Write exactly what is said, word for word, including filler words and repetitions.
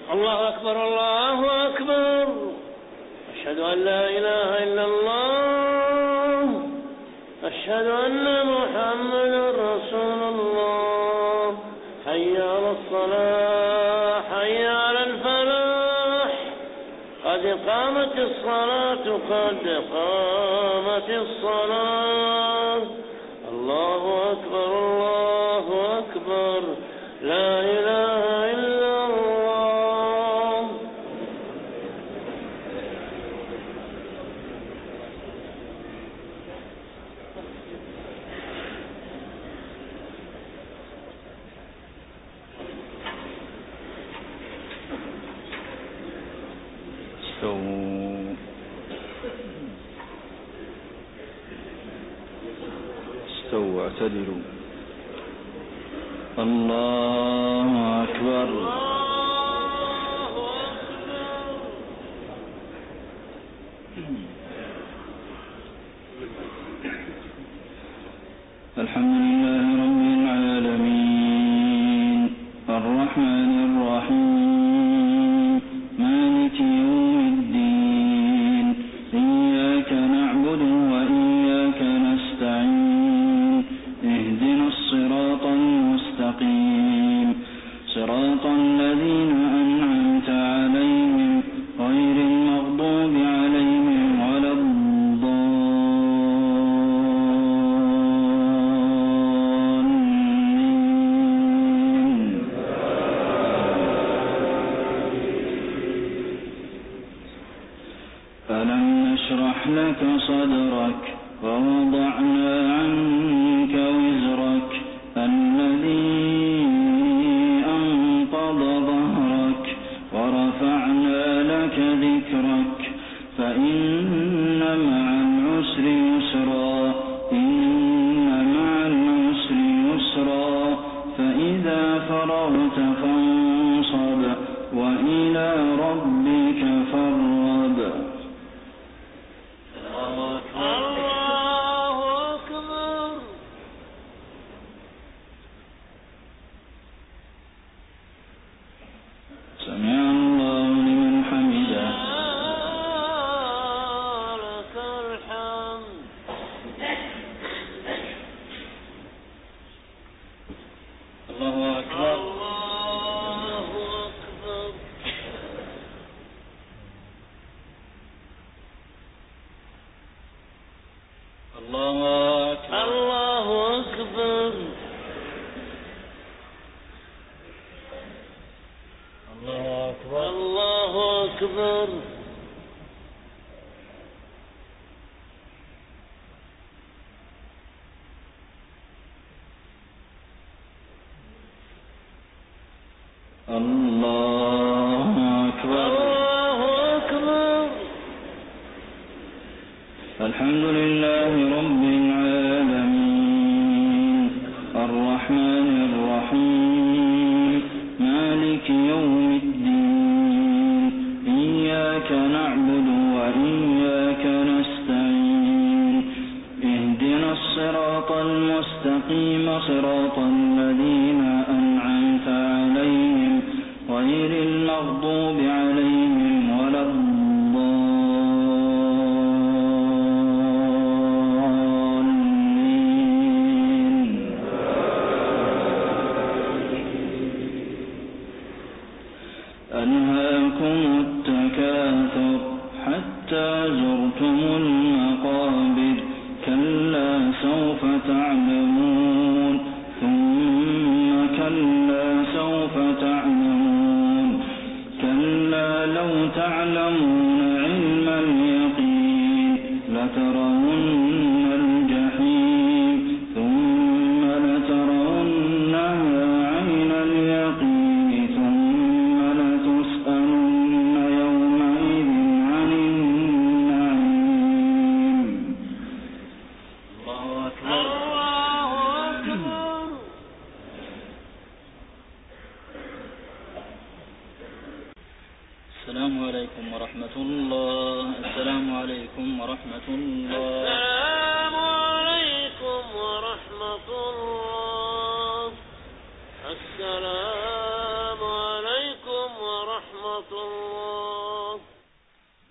الله أكبر الله أكبر. أشهد أن لا إله إلا الله. أشهد أن محمدا رسول الله. حي على الصلاة حي على الفلاح. قد قامت الصلاة قد قامت الصلاة. الله أكبر الله أكبر. لا إله إلا الله. استووا استووا اعتدلوا. الله أكبر. الله أكبر. الحمد لله رب العالمين الرحمن الرحيم مالك يوم الدين إياك نعبد وإياك نستعين اهدنا الصراط المستقيم صراط الذين أنعمت عليهم غير المغضوب عليهم ولا الضالين. ألم نشرح لك صدرك ووضعنا عنك وزرك الذي أنقض ظهرك ورفعنا لك ذكرك فإن مع العسر يسرا إن مع العسر يسرا فإذا فرغت فانصب وإلى ربك فارغب. الله أكبر. سمع الله لمن حمده. لك الحمد. الله أكبر. الله أكبر. الله أكبر. الله أكبر. الله أكبر. الله أكبر. الله أكبر. الله أكبر. الحمد لله رب العالمين الرحمن الرحيم مالك يوم الدين إياك نعبد وإياك نستعين اهدنا الصراط المستقيم صراط الذين أنعمت عليهم غير المغضوب عليهم ولا الضالين. ألهاكم التكاثر حتى زرتم المقابر كلا سوف تعلمون ثم كلا سوف تعلمون كلا لو تعلمون علم اليقين لترون الجحيم ثم لترونها عين اليقين ثم لتسألن يومئذ عن النعيم. الله أكبر. الله أكبر. السلام عليكم ورحمة الله. السلام عليكم ورحمة الله. السلام عليكم ورحمة الله. السلام عليكم ورحمة ورحمة الله